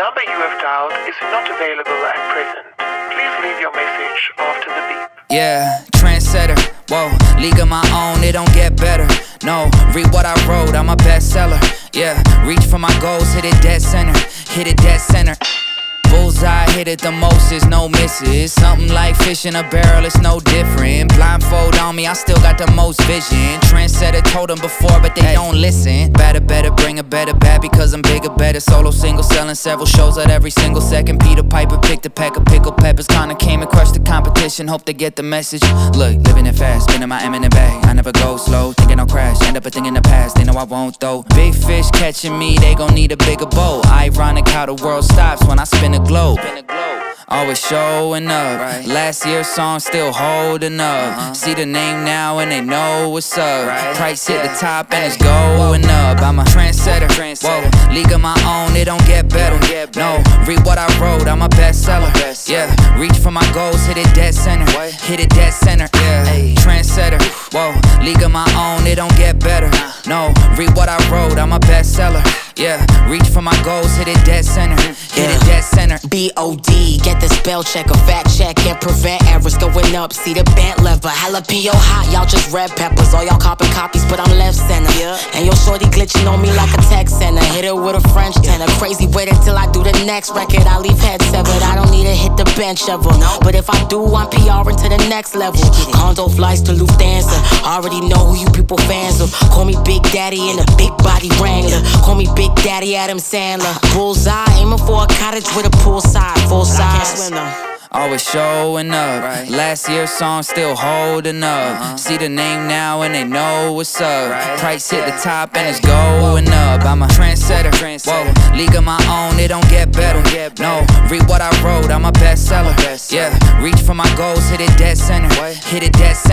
number you have dialed is not available at present. Please leave your message after the beep. Yeah, trendsetter, whoa, league of my own, it don't get better. No, read what I wrote, I'm a bestseller. Yeah, reach for my goals, hit it dead center, hit it dead center. Bullseye, hit it the most, there's no misses. Something like fish in a barrel, it's no different. Blindfold on me, I still got the most vision. Trendsetter told them before, but they don't listen. Better, bring a better bad because I'm bigger, better. Solo single, selling several shows at every single second. Peter Piper picked a pack of pickled peppers. Kinda came and crushed the competition, hope they get the message. Look, living it fast, spinning my M in the bag. I never go slow, thinking I'll crash. End up a thing in the past, they know I won't though. Big fish catching me, they gon' need a bigger boat. Ironic how the world stops when I spin a globe. Always showing up. Last year's song still holding up. See the name now and they know what's up. Price hit the top and it's going up. I'm a trendsetter. Whoa, league of my own, it don't get better. No, read what I wrote, I'm a bestseller. Yeah, reach for my goals, hit it dead center. Hit it dead center. Yeah, trendsetter. Whoa, league of my own, it don't get better. No, read what I wrote, I'm a bestseller. Yeah, reach for my goals, hit it dead center. Hit it dead center. B.O.D. Get the spell check, a fact check, and prevent errors going up. See the bent lever, jalapeno hot, y'all just red peppers. All y'all copy copies, but I'm left center. And your shorty glitching on me like a text center. Hit it with a French tenor. Crazy, wait until I do the next record. I leave head severed, I don't need to hit the bench ever. But if I do, I'm PRing to the next level. Condo flights to Lufthansa. Already know who you people fans of. Call me Big Daddy in a big body Wrangler. Call me Big Daddy Adam Sandler. Bullseye, aiming for a cottage with a poolside, full size. Always showing up. Last year's song still holding up. See the name now and they know what's up. Price hit the top and it's going up. I'm a trendsetter. Whoa, league of my own, it don't get better. No, read what I wrote, I'm a bestseller. Yeah, reach for my goals, hit it dead center. Hit it dead center.